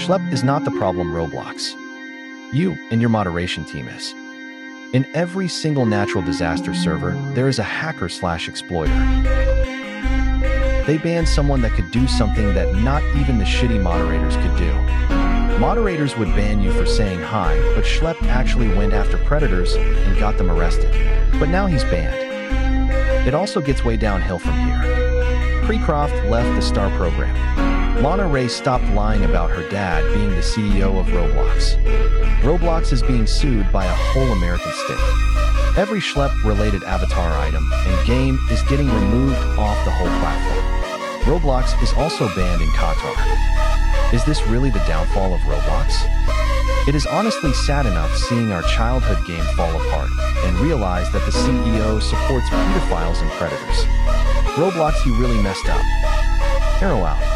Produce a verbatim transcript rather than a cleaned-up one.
Schlep is not the problem, Roblox. You and your moderation team is. In every single natural disaster server, there is a hacker slash exploiter. They banned someone that could do something that not even the shitty moderators could do. Moderators would ban you for saying hi, but Schlep actually went after predators and got them arrested. But now he's banned. It also gets way downhill from here. Pre-Croft left the STAR program. Lana Ray stopped lying about her dad being the C E O of Roblox. Roblox is being sued by a whole American state. Every Schlep-related avatar item and game is getting removed off the whole platform. Roblox is also banned in Qatar. Is this really the downfall of Roblox? It is honestly sad enough seeing our childhood game fall apart and realize that the C E O supports pedophiles and predators. Roblox, you really messed up. Arrow out.